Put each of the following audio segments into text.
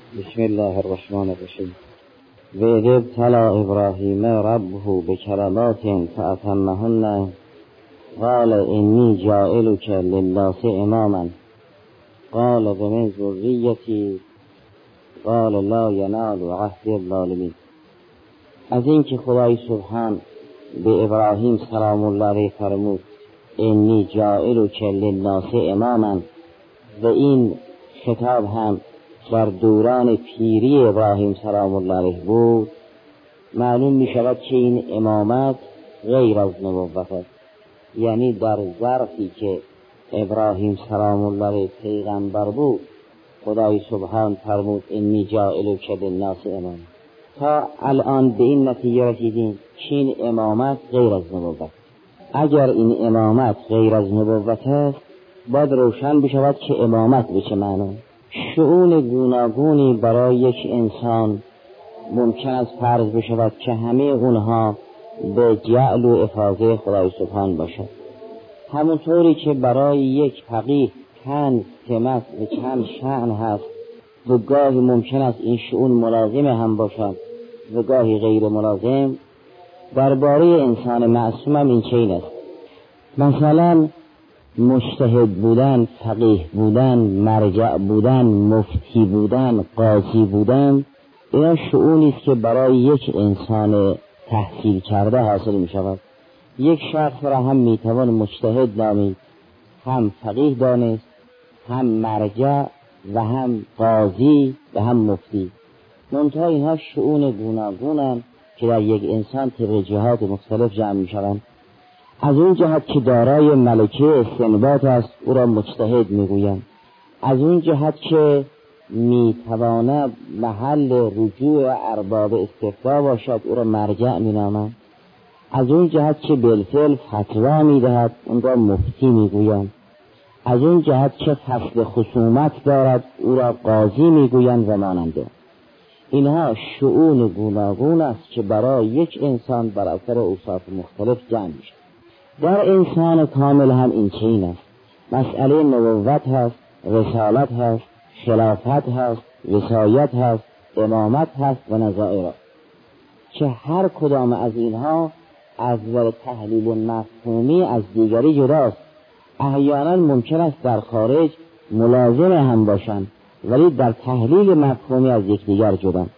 بسم الله الرحمن الرحیم. و اذ ابتلی ابراهیم ربه بکلمات فاتمهن قال انی جاعلک للناس اماما قال ومن ذریتی قال لا ینال عهد الظالمین. از این که خدای سبحان به ابراهیم سلام الله علیه فرمود انی جاعلک للناس اماما، و این خطاب هم در دوران پیری ابراهیم سلام الله علیه بود، معلوم می شود که این امامت غیر از نبوت است. یعنی در ظرفی که ابراهیم سلام الله علیه پیغمبر بود، خدای سبحان فرمود انی جاعلک للناس اماما. تا الان به این نتیجه رسیدیم که این امامت غیر از نبوت. اگر این امامت غیر از نبوت است، باید روشن بشود که امامت به چه معنی. شؤون گوناگونی برای یک انسان ممکن است فرض بشود که همه اونها به جعل و افاضه خدای سبحان باشد. همونطوری که برای یک فقیه چند سمت و چند شأن هست و گاهی ممکن است این شؤون ملازم هم باشد و گاهی غیر ملازم، درباره انسان معصوم هم این چنین است. مثلا مجتهد بودن، فقیه بودن، مرجع بودن، مفتی بودن، قاضی بودن، اینا شؤونی است که برای یک انسان تحصیل کرده حاصل می شود. یک شخص را هم می توان مجتهد نامید، هم فقیه دانست، هم مرجع و هم قاضی و هم مفتی. منتها اینها شؤون گوناگونند که در یک انسان طبق جهات مختلف جمع می شوند. از اون جهت که دارای ملکه استنباط است او را مجتهد میگویند، از اون جهت که میتواند محل رجوع ارباب استفتاء باشد او را مرجع مینامند، از اون جهت که بالفعل فتوا میدهد اون را مفتی میگویند، از اون جهت که فصل خصومت دارد او را قاضی میگویند و ماننده. اینها شؤون گوناگون است که برای یک انسان بر اثر اوصاف مختلف جمع میشود. در انسان کامل هم این چنین است. مسئله نبوت هست، رسالت هست، خلافت هست، وصایت هست، امامت هست و نظائر، که هر کدام از اینها از نظر تحلیل مفهومی از دیگری جداست. احیانا ممکن است در خارج ملازم هم باشند ولی در تحلیل مفهومی از یکدیگر جدا.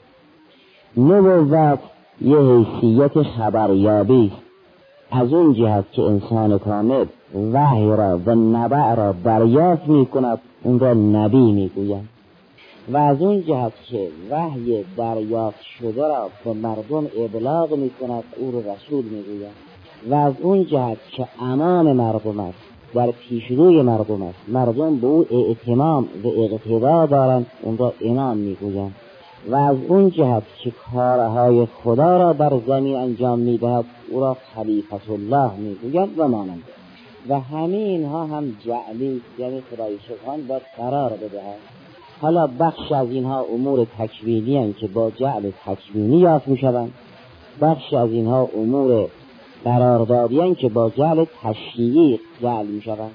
نبوت یه حیثیت خبریابی است، از اون جهت که انسان کامل وحی را و نبع را دریافت می کند اون را نبی می گوید، و از اون جهت که وحی دریافت شده را به مردم ابلاغ می کند او را رسول می گوید، و از اون جهت که امام مردم است، در پیشروی مردم است، مردم به او اعتمام و اقتدا دارند اون را امام می گوید، و از اون جهت که کارهای خدا را در زمین انجام می‌دهد او را خلیفت الله می‌گوید و مانند. و همه اینها هم جعلی، یعنی خدای سبحان باید قرار بدهد. حالا بخش از اینها امور تکوینی هستند که با جعل تکوینی یافت می‌شوند، بخش از اینها امور قراردادی هستند که با جعل تشریعی جعل می‌شوند.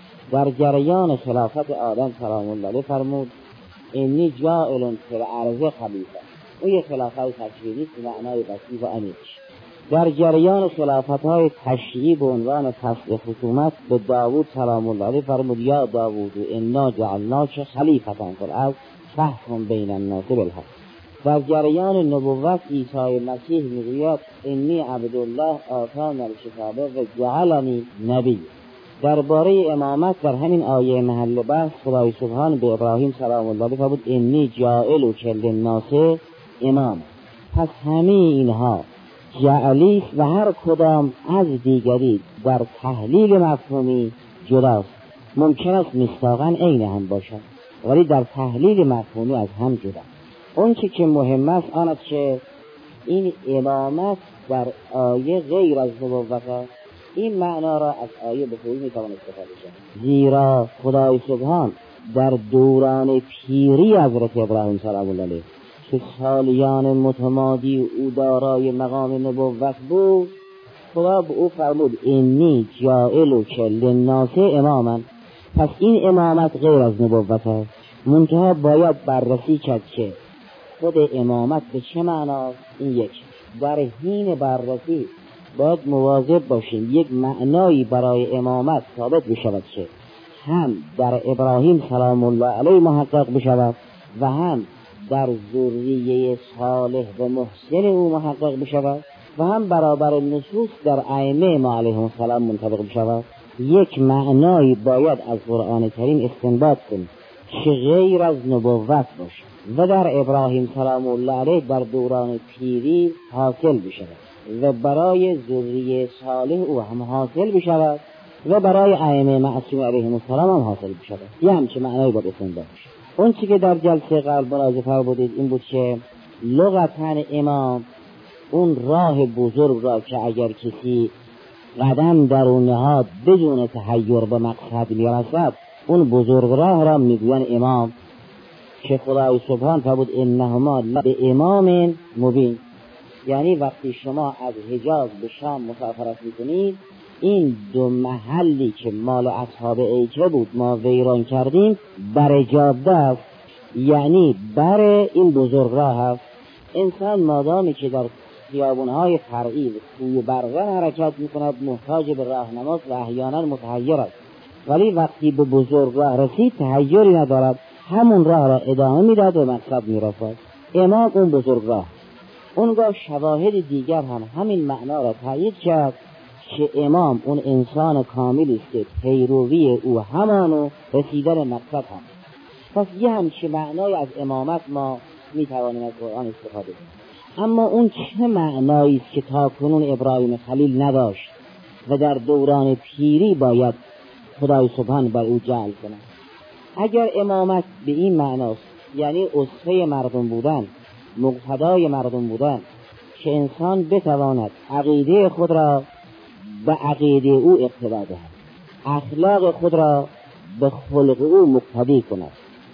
در جریان خلافت آدم سلام الله علیه فرمود انی جاعل فی الارض خلیفه. او یک خلافت تشریعی به معنای وسیع و عمیق. در جریان خلافت‌های تشریعی به عنوان فصل خصومت به داوود سلام الله علیه فرمود یا داوود انا جعلناک خلیفة فی الارض فاحکم بین الناس بالحق. در جریان نبوت عیسی مسیح میگوید انی عبدالله آتانی الکتاب و جعلنی نبی. درباره امامت در همین آیه محل بحث خدای سبحان به ابراهیم سلام الله علیه فرمود انی جاعلک للناس امام. پس همه اینها جعلی و هر کدام از دیگری در تحلیل مفهومی جداست. ممکن است مصداقاً عین هم باشد ولی در تحلیل مفهومی از هم جدا. اون که مهم است آن است که این امامت در آیه غیر از نبوت است. این معنا را از آیه به خوبی میتوان استفاده کرد، زیرا خدای سبحان در دوران پیری حضرت ابراهیم سلام الله علیه که سالیان متمادی او دارای مقام نبوت بود، خدا به او فرمود انی جاعلک للناس اماما. پس این امامت غیر از نبوت است. منتها باید بررسی کرد که خود امامت به چه معناست. این یک. در حین بررسی باید مواظب باشیم یک معنایی برای امامت ثابت بشود که هم در ابراهیم سلام الله علیه محقق بشود و هم در ذریه صالح و محسن او محقق بشود و هم برابر نصوص در ائمه ما علیهم السلام منطبق بشود. یک معنایی باید از قرآن کریم استنباط کنیم که غیر از نبوت باشد و در ابراهیم سلام الله علیه در دوران پیری حاصل بشود و برای ذریه صالح او هم حاصل بشود و برای ائمه معصوم علیهم السلام هم حاصل بشود. یه همچه معنایی باید استنباط بشه. اون چی که در جلسه قبل ملاحظه فرمودید این بود که لغتاً امام اون راه بزرگ را که اگر کسی قدم در اون نهاد بدون تحیر به مقصد میرسد اون بزرگ راه را میگوین امام، که خدای سبحان فرمود انهما به امام مبین. یعنی وقتی شما از حجاز به شام مسافرت میکنید این دو محلی که مال اصحاب ایکه بود ما ویران کردیم بر جاده است، یعنی بر این بزرگ راه است. انسان مادامی که در خیابونهای فرعی و کوی برزن حرکت میکند محتاج به راهنماست و احیانا متحیر است، ولی وقتی به بزرگ راه رسید تحیری ندارد، همون راه را ادامه میداد و مقصد میرسد. امام اون بزرگ راه. اونگاه شواهد دیگر هم همین معنا را تایید کرد که امام اون انسان کاملی است که پیروی او همانو رسیدن مقصد هم. پس یه همچه معنای از امامت ما میتوانیم از قرآن استفاده کنیم. اما اون چه معنایی است که تا کنون ابراهیم خلیل نداشت و در دوران پیری باید خدای سبحان بر او جعل کند؟ اگر امامت به این معناست، یعنی اسوه مردم بودن، مقتدای مردم بودن، که انسان بتواند عقیده خود را به عقیده او اقتدا دهد، اخلاق خود را به خلق او مقتدی کند،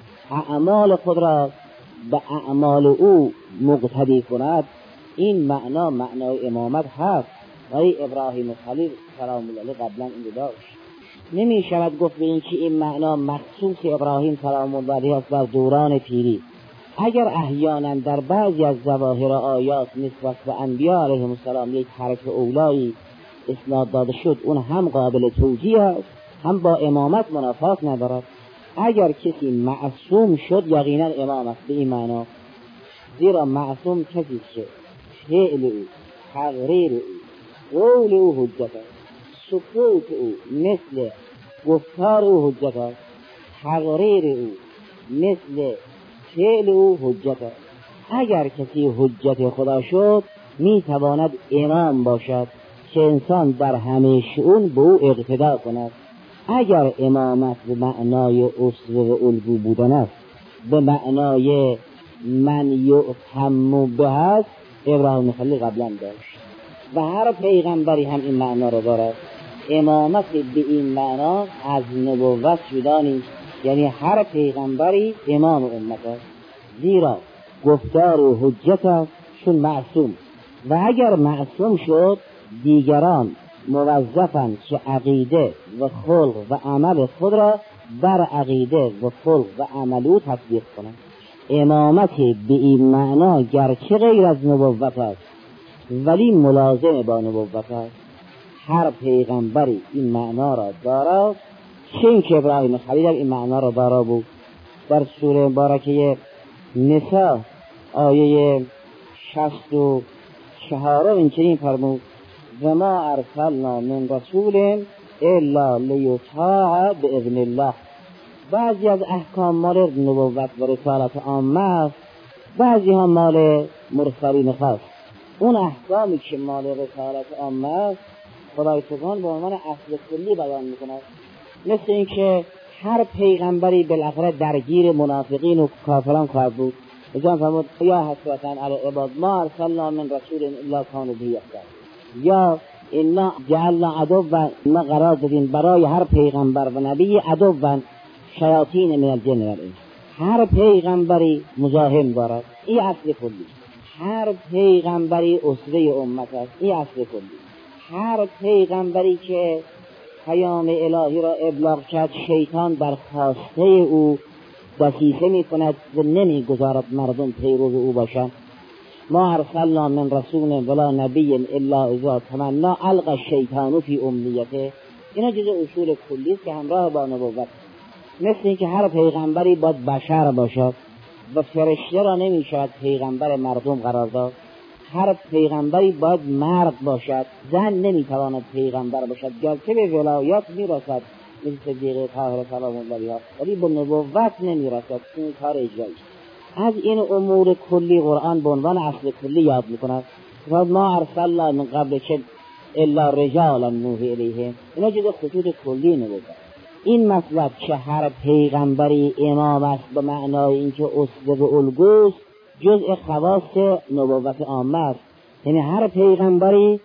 اعمال خود را به اعمال او مقتدی کند، این معنا معنای امامت هست. ولی ابراهیم خلیل سلام الله علیه قبلا این داشت. نمی شود گفت به این که این معنا مخصوص ابراهیم سلام الله علیه است در دوران پیری. اگر احیانا در بعضی از ظواهر آیات نسبت به انبیاء علیهم السلام یک حرف اولایی اسناد داده شد اون هم قابل توجیه است، هم با امامت منافات ندارد. اگر کسی معصوم شد یقینا امام است به این معنا، زیرا معصوم کسی که فعل او، تقریر او، قول او حجت است، سکوت او مثل گفتار او حجت است، تقریر او مثل فعل او حجت است. اگر کسی حجت خدا شد میتواند امام باشد که انسان در همه شئون به او اقتدا کند. اگر امامت به معنای اسوه و الگو بودن است، به معنای من یؤتم به است، ابراهیم خلیل قبلا داشت و هر پیغمبری هم این معنا را دارد. امامت به این معنا از نبوت جدا نیست، یعنی هر پیغمبری امام امت است، زیرا گفتار و حجت است چون معصوم. و اگر معصوم شد دیگران موظفند که عقیده و خلق و عمل خود را بر عقیده و خلق و عمل او تطبیق کنند. امامت به این معنا گرچه غیر از نبوت است ولی ملازم با نبوت است. هر پیغمبری این معنا را دارد، چه این که ابراهیم خلیل این معنا را دارا بود. در سوره مبارکه نساء آیه 64 این چنین فرمود و ما ارسلنا من رسول الا لیطاع باذن الله. بعضی از احکام مال نبوت و رسالت عامه است، بعضی ها مال مرسلین خاص. اون احکامی که مال رسالت عامه است خدای سبحان به عنوان اصل کلی بیان میکند، مثل این که هر پیغمبری بالاخره درگیر منافقین و کافران خواهد بود. جان فرمود یا حسرتاً علی عباد ما ارسلنا من رسول الا كانوا به یستهزئون، یا انا جعلنا عدوا، ما قرار دادیم برای هر پیغمبر و نبی عدوا شیاطین من الجن والانس. هر پیغمبری مزاحم دارد، این اصل کلی. هر پیغمبری اسوه امت است، این اصل کلی. هر پیغمبری که پیام الهی را ابلاغ کرد شیطان بر خواسته او دسیسه می کند و نمی گذارد مردم پیرو او باشند. ما ارسلنا من رسول ولا نبی الا اذا تمنا القى الشیطان فی امنیته. اینا جزء اصول کلی است که همراه با نبوت، مثل اینکه هر پیغمبری باید بشر باشد و فرشته را نمی شود پیغمبر مردم قرار داد. هر پیغمبری باید مرد باشد، زن نمی تواند پیغمبر باشد، گرچه به ولایات می رسد مثل صدیق طاهر سلام الله علیه، ولی به نبوت نمی رسد. این کار اجرایی. از این امور کلی قرآن به عنوان اصل کلی یاد می کند. ما ارسلنا من قبل که الا رجالا نوحی الیهم. اینا جز خطوط کلی نبوت. این مطلب که هر پیغمبری امام است به معنای اینکه اسوه و الگوست جزء خواص نبوت عامه است. یعنی هر پیغمبری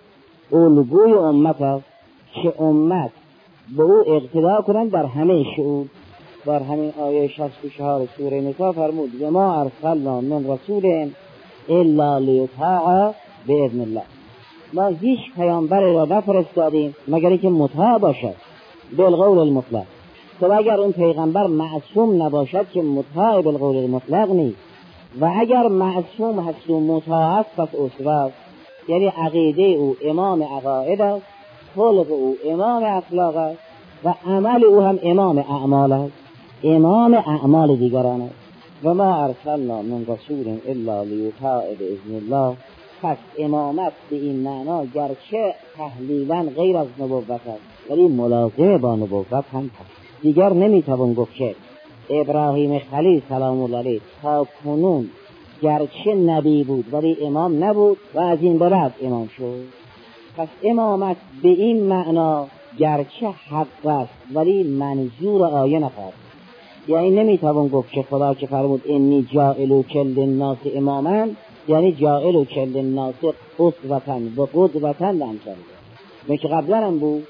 الگوی امت است که امت به او اقتدا کنند در همه شؤون. در همین آیه 64 سوره نساء فرمود و ما ارسلنا من رسول الا لیطاع باذن الله. ما هیچ پیامبری را نفرستادیم مگر اینکه مطاع باشد بالقول المطلق. تو اگر اون پیغمبر معصوم نباشد که مطاع بالقول المطلق نیست، و اگر معصوم هست و مطاع است پس اسوه است. یعنی عقیده او امام عقاید است، خلق او امام اخلاق است و عمل او هم امام اعمال است، امام اعمال دیگران است. و ما ارسلنا من رسول الا لیطاع باذن الله. پس امامت به این معنا گرچه تحلیلا غیر از نبوت است ولی ملازم با نبوت هم هست. دیگر نمیتوان گفت که ابراهیم خلیل سلام الله علیه تا کنون گرچه نبی بود ولی امام نبود و از این به بعد امام شد. پس امامت به این معنا گرچه حق است ولی منظور آیه نخواهد. یعنی نمیتوان گفت که خدا که فرمود انی جاعلک للناس اماما یعنی جاعلک للناس اسوة و قدوة لامثالک. که قبلا هم بود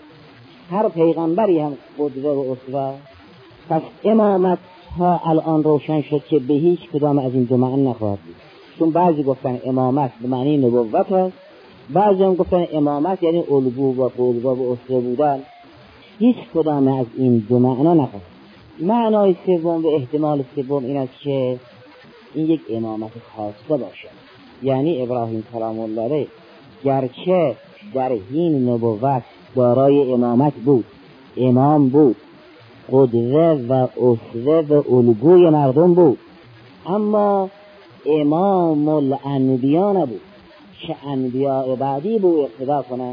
هر پیغمبری هم قدوه و اسوه. پس امامت تا الان روشن شد که به هیچ کدام از این دو معنی نخواهد بود. چون بعضی گفتن امامت به معنی نبوت است، بعضی هم گفتن امامت یعنی الگو و قدوه و اسوه بودن. هیچ کدام از این دو معنا نخواهد. معنای سوم و احتمال سوم این است که این یک امامت خاصه باشد. یعنی ابراهیم سلام الله علیه گرچه در حین نبوت دارای امامت بود، امام بود، قدوه و اسوه و الگوی مردم بود، اما امام الانبیا نبود که انبیاء بعدی بود اقتدا کنند.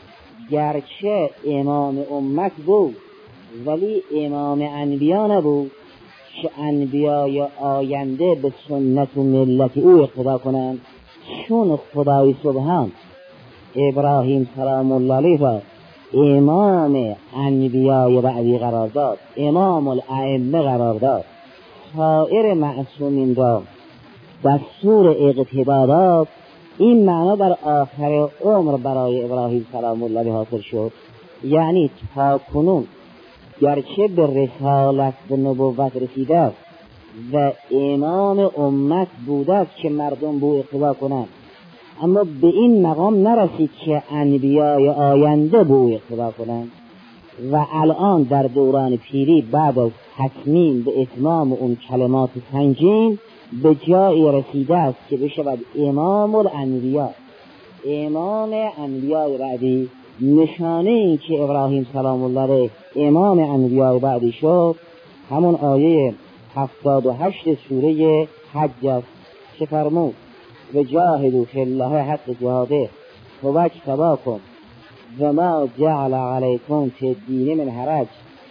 گرچه امام امت بود ولی امام انبیا نبود که انبیاء آینده به سنت و ملت او اقتدا کنند. چون خدای سبحان ابراهیم سلام الله علیه را امام انبیاء بعدی قرار داد، امام الائمه قرار داد، سایر معصومین را دستور اقتدا داد، این معنا در آخر عمر برای ابراهیم سلام الله علیه حاصل شد. یعنی تا کنون گرچه به رسالت و نبوت رسیده است و امام امت بوده است که مردم به اقتدا کنند، اما به این مقام نرسید که انبیاء آینده به او اقتدا کنند. و الان در دوران پیری بعد از تکمیل به اتمام اون کلمات سنگین به جایی رسیده است که بشود امام الانبیا، امام انبیاء بعدی. نشانه این که ابراهیم سلام الله علیه امام انبیاء بعدی شد همون آیه 78 سوره حج است که فرمود و جاهدوا فی الله حق جهاده هو اجتباکم و ما جعل علیکم فی الدین من حرج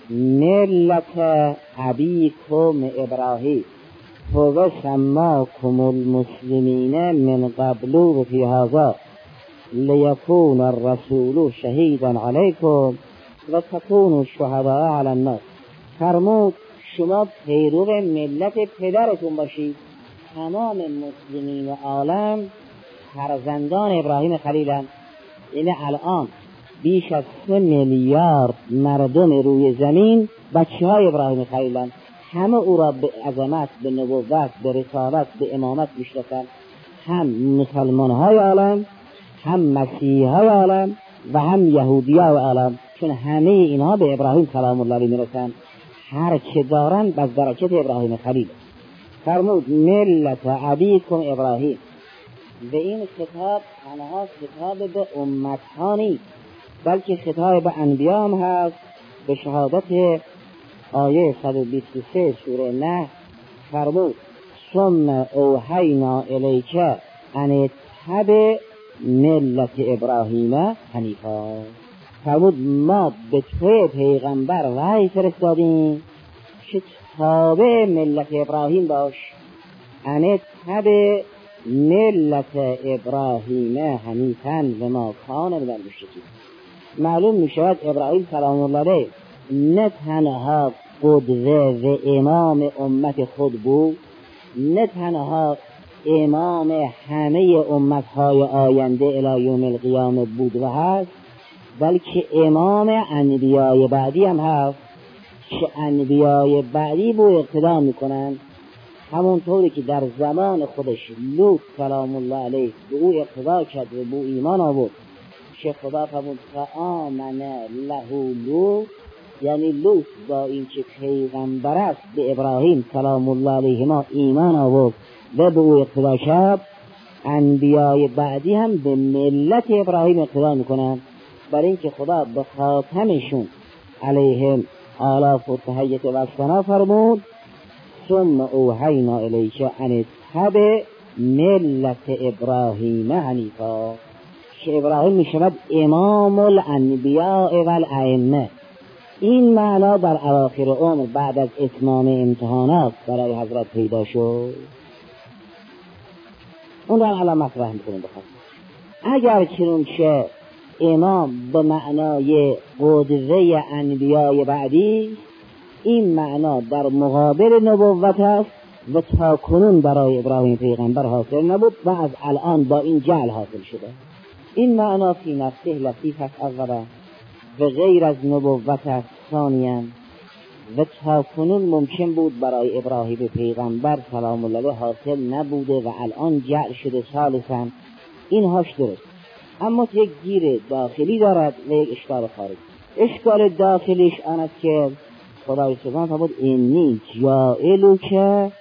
ملت ابیکم ابراهیم هو سماکم المسلمین من قبل و فی هذا لیکون الرسول شهیدا علیکم و تکونوا شهداء علی الناس. فرمود شما پیرو ملت پدرتون باشید. تمام مسلمین عالم فرزندان ابراهیم خلیلند. این الان بیش از 3 میلیارد مردم روی زمین بچه های ابراهیم خلیلند. همه او را به عظمت، به نبوت، به رسالت، به امامت میشناسند. هم مسلمان های عالم، هم مسیحی های عالم و هم یهودی های عالم، چون همه اینها به ابراهیم سلام الله علیه میرسند. هر که دارن بس برکت ابراهیم خلیل. فرمود ملت ابیکم ابراهیم. به این خطاب تنها خطاب به امت ها نیست، بلکه خطاب به انبیا هم هست. به شهادت آیه 123 سوره نحل فرمود ثم اوحینا الیک ان اتبع ملت ابراهیم حنیفا. فرمود ما به تو پیغمبر وحی فرستادیم که تابع ملت ابراهیم باش. ان اتبع ملت ابراهیم حنیفا و ما کان من المشرکین. معلوم می شود ابراهیم سلام الله علیه نه تنها قدوه و امام امت خود بود، نه تنها امام همه امتهای آینده الی یوم القیامه بود و هست، بلکه امام انبیای بعدی هم هست که انبیای بعدی بو اقتدا میکنن. همونطوری که در زمان خودش لوط سلام الله علیه به او اقتدا کرد و به او ایمان آورد که خدا فرمود فآمن له لوط، یعنی لوط با این که پیغمبر است به ابراهیم سلام الله علیه ما ایمان آورد و به او اقتدا کرد. انبیای بعدی هم به ملت ابراهیم اقتدا میکنن، برای اینکه خدا به خاتمشون علیهم آلاف و تحیت و ثنا فرمود ثم اوحینا الیک ان اتبع ملت ابراهیم حنیفا، که ابراهیم می شود امام الانبیاء و الائمه. این معنا در اواخر عمر بعد از اتمام امتحانات برای حضرت پیدا شد. اون را الان مطرح میکنیم. بخواد اگر چنون که امام به معنای قدوه انبیاء بعدی، این معنا در مقابل نبوت است و تا کنون برای ابراهیم پیغمبر حاصل نبود و از الان با این جعل حاصل شده. این معنا فی نفسه لطیف است اولا و غیر از نبوت است ثانیا، و تا کنون ممکن بود برای ابراهیم پیغمبر سلام الله علیه حاصل نبوده و الان جعل شده ثالثا. این هاش درست، اما یک گیر داخلی دارد و یک اشکال خارجی. اشکال داخلیش آن است که خدای سبحانه فرمود انی جاعلک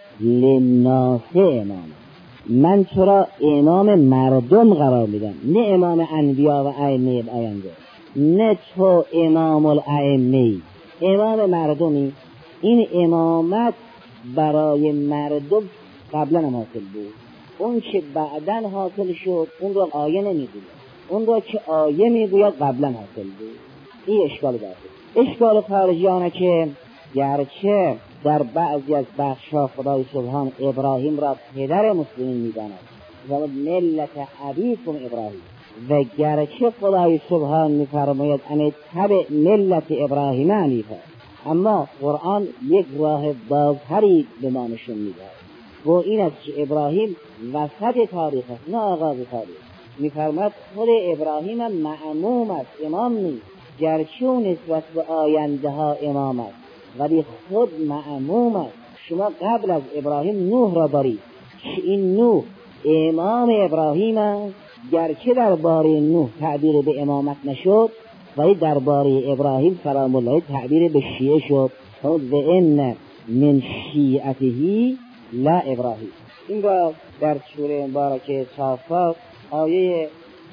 للناس اماما، من تو را امام مردم قرار میدم، نه امام انبیا و ائمه آینده، نه تو امام الائمه، امام مردمی. این امامت برای مردم قبلا هم حاصل بود، اون که بعدن حاصل شد اون را آیه نمیگوید، اون را که آیه میگوید قبلا حاصل بود. این اشکال داخلی. اشکال خارجی آنه که گرچه در بعضی از بخش‌ها خدای سبحان ابراهیم را پدر مسلمین می‌داند و ملت ابیکم ابراهیم، و گرچه خدای سبحان می‌فرماید ان تبع ملت ابراهیم حنیفا، اما قرآن یک راه بازتری به ما نشون می‌دهد و این است که ابراهیم وسط تاریخ است نه آغاز تاریخ. می‌فرماید خود ابراهیم معموم است، امام نیست، گرچه نسبت به آینده ها امام است ولی خود معموم است. شما قبل از ابراهیم نوح را دارید که این نوح امام ابراهیم است، گرچه درباره نوح تعبیر به امامت نشد ولی درباره ابراهیم سلام الله تعبیر به شیعه شد. و ان من شیعته لا ابراهیم. این را در سوره مبارکه صافات آیه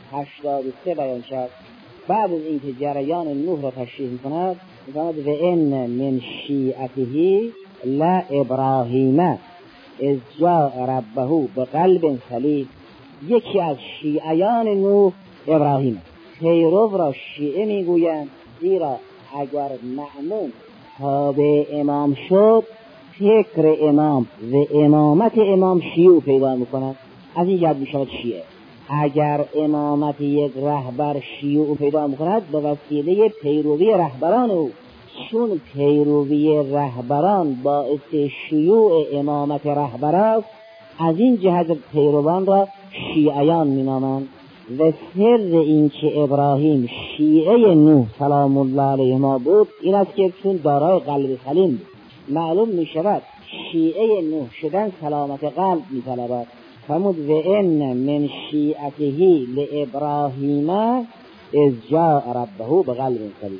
83 بیان شد. بعد از اینکه جریان نوح را تشریح می‌کند می‌فرماید و ان من شیعته لا ابراهیم اذ جاء ربه بقلب سلیم. یکی از شیعیان نوح ابراهیم. پیرو را شیعه میگویند زیرا اگر مأموم تابع امام شد فکر امام و امامت امام شیوع پیدا می‌کند، از این جهت می‌شود شیعه. اگر امامت یک رهبر شیوع پیدا می‌کند به وسیله پیروی رهبران او، چون پیروی رهبران باعث شیوع امامت رهبر است، از این جهت پیروان را شیعیان می‌نامند. و سر این که ابراهیم شیعه نوح سلام الله علیه ما بود این است که چون دارای قلب سلیم بود. معلوم می‌شود شیعه نوح شدن سلامت قلب می‌طلبد. فرمود و ان من شیعته لابراهیم اذ جاء ربه بقلب سلیم.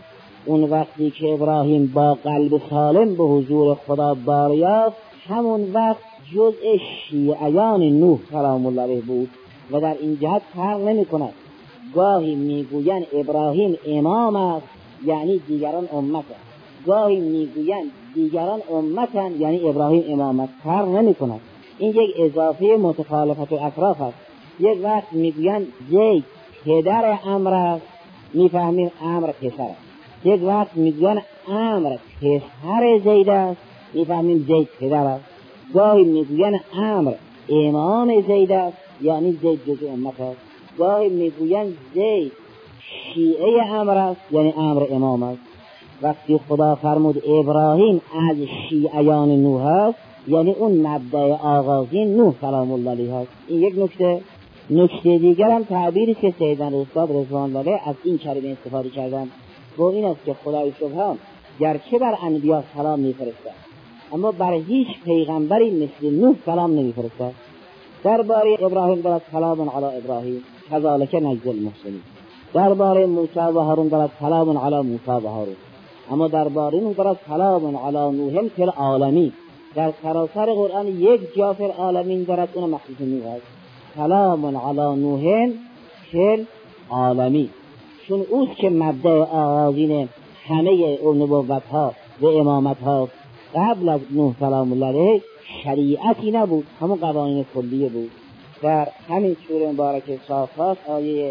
اون وقتی که ابراهیم با قلب سالم به حضور خدا باریافت، همون وقت جزء شیعیان نوح سلام الله علیه بود و در این جهت فرق نمی کند. گاهی میگویند ابراهیم امام است یعنی دیگران امت است، گاهی میگویند دیگران امتند یعنی ابراهیم امام است، فرق نمی کند. این یک اضافه متخالفت و اطراف است. یک وقت میگویند زید پدر عمرو است، میفهمیم عمرو پسر است. یک وقت میگویند عمرو پسر زید است، میفهمیم زید پدر است. گاهی میگویند عمرو امام زید است یعنی زید جزء امت است. گاهی میگویند زید شیعه عمرو است یعنی عمرو امام است. وقتی خدا فرمود ابراهیم از شیعیان نوح است یعنی اون مبدأ آغازین نوح سلام الله علیه است. این یک نکته. نکته دیگر هم تعبیری که سیدنا استاد رضوان الله از این کلمه استفاده کردن و این است که خدای سبحان گرچه بر انبیا سلام میفرستد اما بر هیچ پیغمبری مثل نوح سلام نمیفرستد. درباره ابراهیم دارد سلام علی ابراهیم کذالک نجزی المحسنین، درباره موسی و هارون دارد سلام علی موسی و هارون، اما درباره نوح دارد سلام علی نوح فی العالمین. در سراسر قرآن یک جا فی العالمین دارد، اون مخصوص نوح است. سلام علی نوح فی العالمین، چون اوست که مبدأ آغازین همه نبوت ها و امامت ها. قبل از نوح سلام الله علیه شریعتی نبود، همون قوانین کلیه بود. در همین سوره مبارکه صافات آیه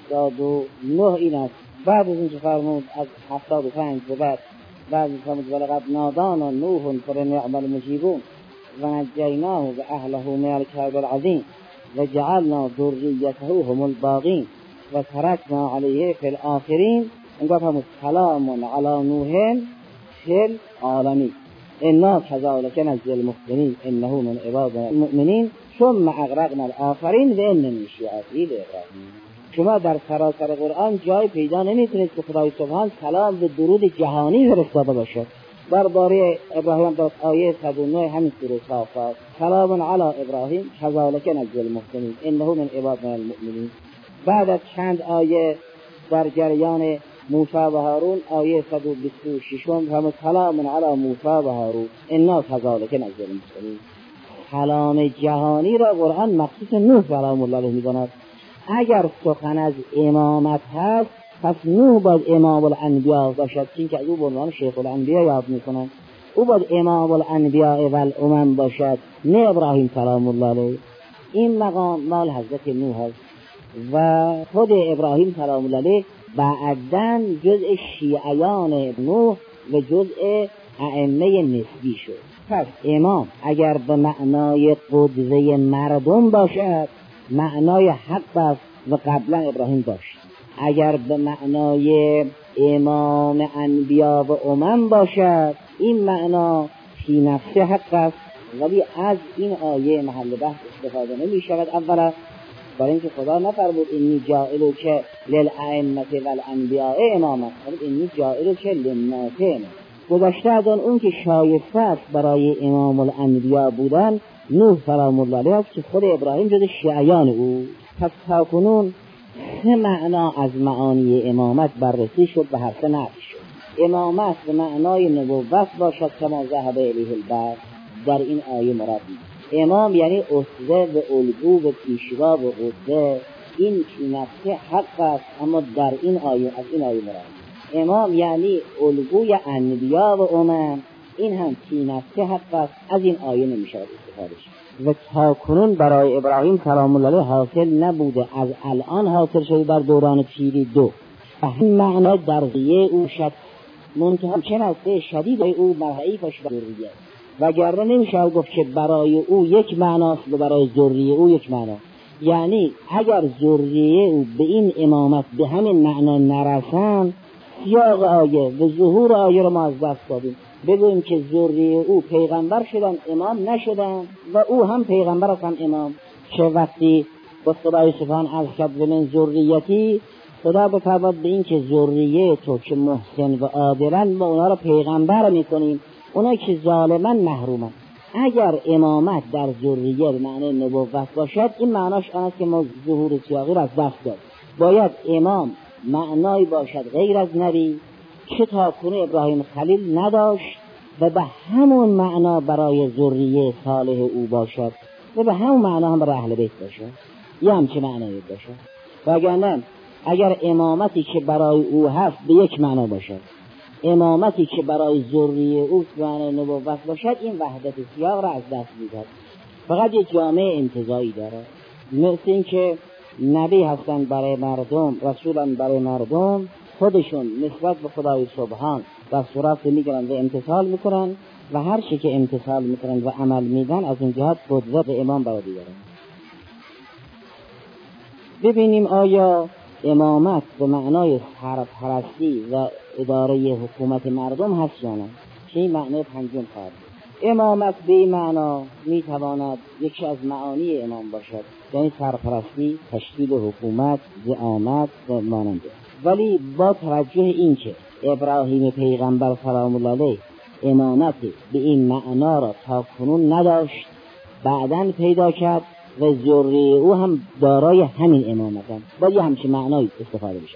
79 این است. بعد از اینکه فرمود از 75 به بعد فرمود ولقد نادانا نوح فلنعم المجیبون و نجیناه و اهله من الکرب العظیم و جعلنا ذریته هم الباقین و ترکنا علیه فی الآخرین. اینجا فرمود سلام علی نوح فی العالمین انا کذالک نجزی المحسنین انه من عبادنا المؤمنین ثم اغرقنا الآخرین و ان من شیعته ابراهیم. شما در سراسر قرآن جای پیدا نمیتونید که خدای سبحان سلام و درود جهانی فرستاده باشد. درباره ابراهیم در آیه 109 همین سوره صافات سلام علی ابراهیم کذالک نجزی المحسنین انه من عبادنا المؤمنین. بعد از چند آیه در جریان موسی و هارون آیه 126 هم سلام علی موسی و هارون انا کذالک نجزی المحسنین. سلام جهانی را قرآن مخصوص نوح سلام الله علیه می‌داند. اگر سخن از امامت هست پس نوح باید امام الانبیا باشد، چون که از او به عنوان شیخ الانبیا یاد میکنند. او باید امام الانبیا و الامم باشد، نه ابراهیم سلام الله علیه. این مقام مال حضرت نوح است و خود ابراهیم سلام الله علیه بعداً جزء شیعیان نوح و جزء ائمه نسبی شد. پس امام اگر به معنای قدوه مردم باشد معنای حق است و قبلا ابراهیم داشت. اگر به معنای امام انبیا و امم باشد این معنا فی نفس حق است، ولی از این آیه محل بحث استفاده نمی شود. اولا برای اینکه خدا نفرمود انی جاعلک للائمة والانبیاء اماما، انی جاعلک للناس اماما. گذشته از اون که شایسته است برای امام الانبیا بودن نوح سلام الله علیه است که خود ابراهیم جز شیعیان او. پس تاکنون سه معنا از معانی امامت بررسی شد و هر سه نفی شد. امامت به معنای نبوت باشد کما ذهب الیه البعض در این آیه مراد است. امام یعنی اسوه و الگو و پیشوا و قدوه، این فی نفس حق است، اما در این آیه از این آیه مراد. امام یعنی الگوی انبیا و امم، این هم فی نفس حق است، از این آیه نمیشه استفاده شد. و تا کنون برای ابراهیم سلام الله علیه حاصل نبوده، از الان حاصل شده در دوران پیری دو. این معنی در ذریه او شد منتها چه نسته شدید او مرحعی و ذریه، وگرنه نمیشه گفت که برای او یک معناست و برای ذریه او یک معنا. یعنی اگر ذریه او به این امامت به همین معنا نرسن سیاق آیه و ظهور آیه رو ما از دست دادیم. بگوییم که ذریه او پیغمبر شدن امام نشدن و او هم پیغمبر هستن امام. چه وقتی با خدای سبحان از کرد من ذریتی، خدا بفرماد به این که ذریه تو که محسن و عادلن ما اونا رو پیغمبر میکنیم، اونا که ظالمن محرومن. اگر امامت در ذریه به معنی نبوت باشد این معناش آن است که ما ظهور سیاقی را از دست داد. باید امام معنایی باشد غیر از نبی چه تاکنون ابراهیم خلیل نداشت و به همون معنا برای ذریه صالح او باشد و به همون معنا هم برای اهل بیت باشد، یه همچه معنایی باشد. وگرنه اگر امامتی که برای او هست به یک معنا باشد، امامتی که برای ذریه او به معنای نبوت باشد، این وحدت سیاق را از دست می‌دهد. فقط یک جامعه انتزاعی داره، مثل این که نبی هستن برای مردم، رسولن برای مردم، خودشون نسبت به خدای سبحان دستورات میگیرن و امتثال میکنن و هر چی که امتثال میکنن و عمل میدن از این جهت قدرت امام برای دیگرن. ببینیم آیا امامت به معنای سرپرستی و اداره حکومت مردم هست یا نه؟ که این معنی پنجم خواهد. امامت به این معنا میتواند یکی از معانی امام باشد، یعنی سرپرستی، تشکیل حکومت، زعامت و مانند. ولی با توجه این که ابراهیم پیغمبر سلام الله علیه امامت به این معنا را تا کنون نداشت، بعداً پیدا کرد و ذریه او هم دارای همین امامتند، باید همچین معنایی استفاده بشه.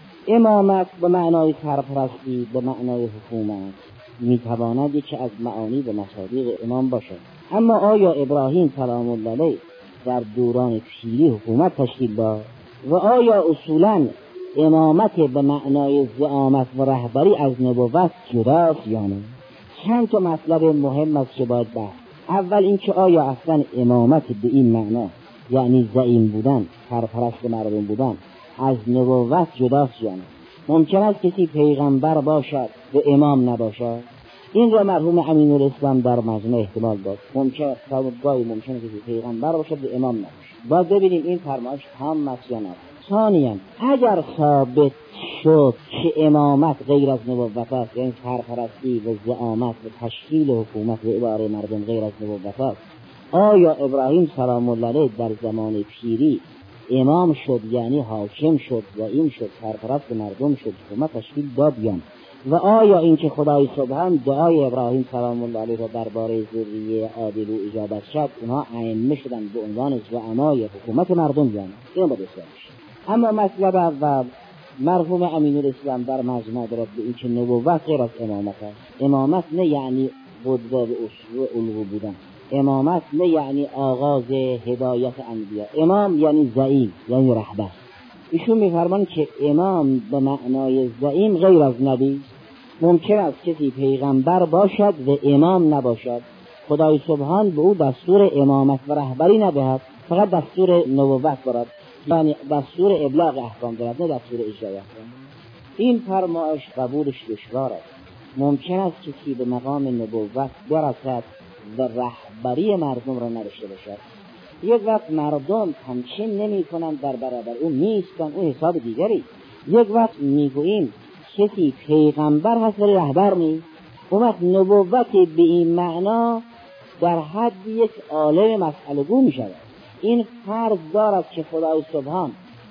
امامت به معنای سرپرستی، به معنای حکومت میتواند یکی از معانی به مصادیق امام باشد. اما آیا ابراهیم سلام الله علیه در دوران پیری حکومت تشکیل داد؟ و آیا اصولاً امامت به معنای زعامت و رهبری از نبوت جداست یا نه؟ چند تا مطلب مهم است که باید بحث. اول اینکه آیا اصلا امامت به این معنا، یعنی زعیم بودن، سرپرست مردم بودن، از نبوت جداست یا نه؟ ممکن است کسی پیغمبر باشد و امام نباشد؟ این را مرحوم امین‌الاسلام در مجمع احتمال داد. ممکن است ممکن کسی پیغمبر باشد و امام نباشد. باید ببینیم این فرمایش تام است یا نه. ثانیاً اگر ثابت شد که امامت غیر از نبوت است، یعنی سرپرستی و زعامت و تشکیل حکومت و اداره مردم غیر از نبوت است، آیا ابراهیم سلام الله علیه در زمان پیری امام شد، یعنی حاکم شد و این شد سرپرست مردم شد، حکومت تشکیل داد یا نه؟ و آیا این که خدای سبحان دعای ابراهیم سلام الله علیه را درباره ذریه عادل و اجابت شد، اونها ائمه شدن به عنوان زعمای حکومت مردم یا نه؟ این باید بسیار بشه. اما مطلب اول مرحوم امین‌الاسلام در مجمع دارد به این که نبوت غیر از امامت است. امامت نه یعنی قدرت و علو بودن، امامت نه یعنی آغاز هدایت انبیا، امام یعنی زعیم، یعنی رهبر. ایشون می‌فرمایند که امام به معنای زعیم غیر از نبی. ممکن است کسی پیغمبر باشد و امام نباشد، خدای سبحان به او دستور امامت و رهبری ندهد، فقط دستور نبوت دارد، یعنی دستور ابلاغ احکام دارد، نه دستور اجرای احکام. این فرمایش قبولش دشوار است. ممکن است کسی به مقام نبوت برسد و رهبری مردم را نداشته باشد. یک وقت مردم تمکین نمی کنند در برابر اون نیستن، اون حساب دیگری. یک وقت میگوییم کسی پیغمبر هست ولی رهبر نیست، اون وقت نبوت به این معنا در حد یک عالم مسئله گو می شود. این فرض دارد که خدای سبحان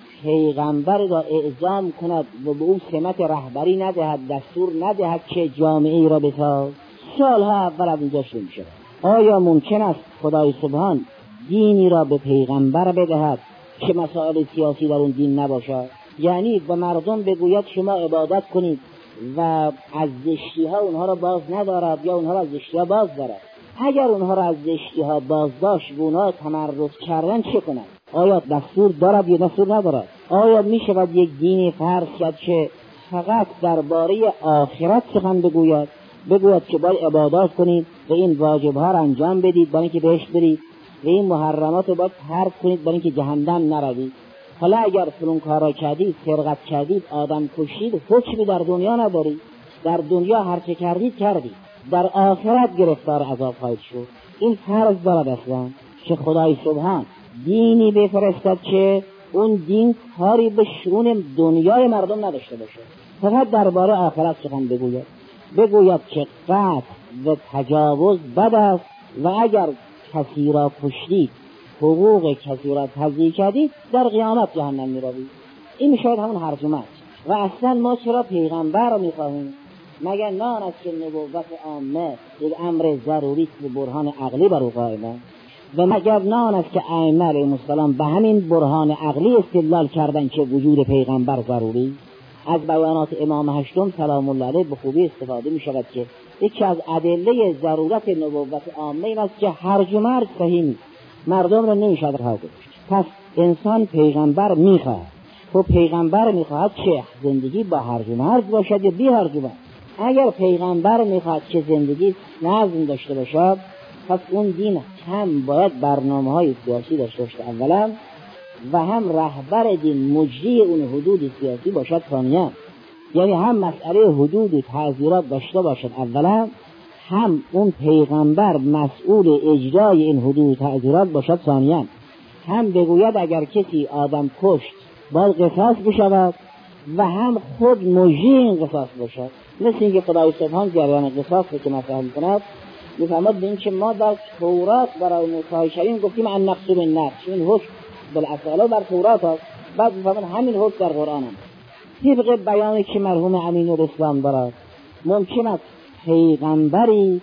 پیغمبر را اعزام کند و به او سمت رهبری ندهد، دستور ندهد که جامعه را بساز. سالها اول از اینجا شروع میشه. آیا ممکن است خدای سبحان دینی را به پیغمبر بدهد که مسائل سیاسی در اون دین نباشد؟ یعنی به مردم بگوید شما عبادت کنید و از زشتی ها اونها را باز ندارد یا اونها را از زشتی ها باز دارد؟ اگر اونها را از زشتی ها باز داشت و اونها تمرد کردن چه کنند؟ آیا دستور دارد یا دستور ندارد؟ آیا می شود یک دینی فرض کرد که فقط درباره آخرت سخن بگوید که باید عبادات کنید و این واجب ها را انجام بدید برای اینکه بهشت برید و این محرمات رو باید ترک کنید برای اینکه جهنم نروید؟ حالا اگر فلان کارا کردید، سرقت کردید، آدم کشید، حکمی در دنیا ندارید، در دنیا هر چه کردید در آخرت گرفتار عذاب خواهید شد. این فرض دارد اصلا که خدای سبحان دینی بفرستد که اون دین کاری به شؤون دنیای مردم نداشته باشه، فقط درباره آخرت سخن بگوید که قتل و تجاوز بد است و اگر کسی را کشتید، حقوق کسی را تضییع کردید، در قیامت جهنم میروید. این میشود همون هرجمه است. و اصلا ما چرا پیغمبر را میخواهیم؟ مگر نه آن است که نبوت عامه یک امر ضروری است به برهان عقلی بر او قائمه؟ و مگر نه آن است که ائمه علیهم السلام به همین برهان عقلی استدلال کردند که وجود پیغمبر ضروری؟ از بیانات امام هشتم سلام الله علیه به خوبی استفاده می شود که یکی از ادله ضرورت نبوت عامه این است که هرج و مرج صحیح نیست، مردم را نمیشود رها گذاشت. پس انسان پیغمبر میخواهد، تو پیغمبر میخواهد که زندگی با هرج و مرج باشد یا بی هرج و مرج. اگر پیغمبر میخواهد که زندگی نظم داشته باشد، پس اون دین هم باید برنامه‌های سیاسی داشته باشد اولا، و هم رهبر دین مجری اون حدود سیاسی باشد ثانیا. یعنی هم مسئله حدود و تعزیرات داشته باشد اولا، هم اون پیغمبر مسئول اجرای این حدود و تعزیرات باشد ثانیا. هم بگوید اگر کسی آدم کشت باید قصاص بشود و هم خود مجری این قصاص باشد. مثل اینکه خدای سبحان جریان قصاص رو که مطرح می‌کند می‌فرماید به اینکه ما در تورات برای موسی شریم گفتیم ان نقص بالنقص، این حکم بالاصاله بر تورات است، بعد می‌فرماید همین حکم در قرآن است. طبق بیانی که مرحوم امین الاسلام دارد ممکن است پیغمبری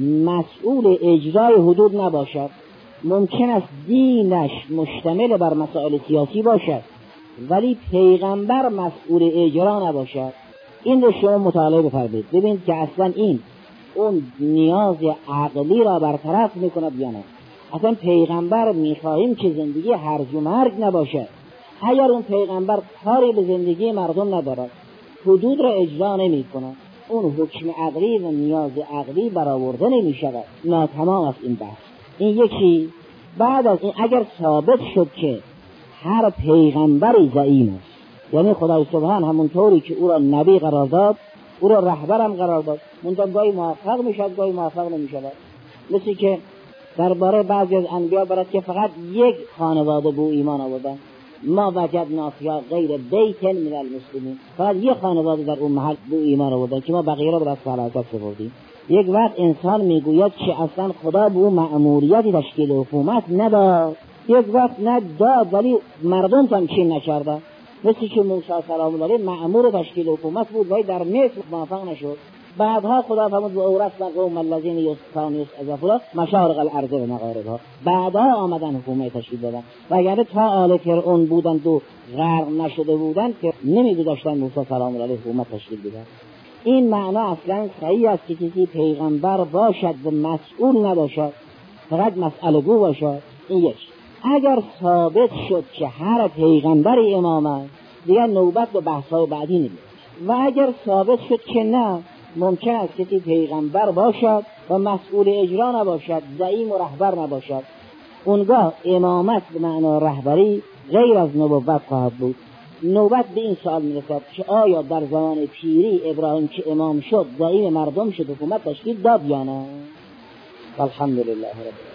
مسئول اجرای حدود نباشد، ممکن است دینش مشتمل بر مسائل سیاسی باشد ولی پیغمبر مسئول اجرا نباشد. این رو شما مطالعه بفرمایید ببینید که اصلا این اون نیاز عقلی را برطرف میکند یا نه. اصلا پیغمبر میخواهیم که زندگی هرج و مرج نباشد. اگر اون پیغمبر کاری به زندگی مردم ندارد، حدود را اجرا نمی کند، اون حکم عقلی و نیاز عقلی برآورده نمی شود. ناتمام است این بحث. این یکی. بعد از این اگر ثابت شد که هر پیغمبری زعیم است، یعنی خدای سبحان همونطوری که او را نبی قرار داد او را رهبرم قرار داد، منتها گاهی موفق میشد گاهی موفق نمیشد. مثل که درباره بعضی از انبیا برات که فقط یک خانواده به ایمان آوردن، ما وجدنا فیها غیر بیت من المسلمین، فقط یک خانواده در اون محل به ایمان آوردن که ما بقیه را برات فلاکت سپردیم. یک وقت انسان میگوید که اصلا خدا به اون مأموریتی تشکیل حکومت نداد، یک وقت نداد ولی مردم تمکین نکردن. مثل که موسی سلام الله علیه مأمور تشکیل حکومت بود ولی در مصر موفق نشد. بعدها خدا فرمود و اورثنا القوم الذین یستضعفون مشارق الارض و مغاربها، بعدها آمدن حکومت تشکیل دادن. و اگر تا آل فرعون بودند و غرق نشده بودند که نمیگذاشتن موسی سلام الله علیه حکومت تشکیل بدن. این معنا اصلا صحیح است که کسی پیغمبر باشد و مسئول نباشد، فقط مسئله گو باشد. این یک. اگر ثابت شد که هر پیغمبری امام است دیگر نوبت به بحث‌های بعدی نمیاد. و اگر ثابت شد که نه، ممکن است کسی پیغمبر باشد و مسئول اجرا نباشد، زعیم و رهبر نباشد، اونگاه امامت به معنی رهبری غیر از نبوت خواهد بود. نوبت به این سوال میرسد که آیا در زمان پیری ابراهیم که امام شد زعیم مردم شد حکومت تشکیل داد یا نه؟ الحمدلله رب العالمین.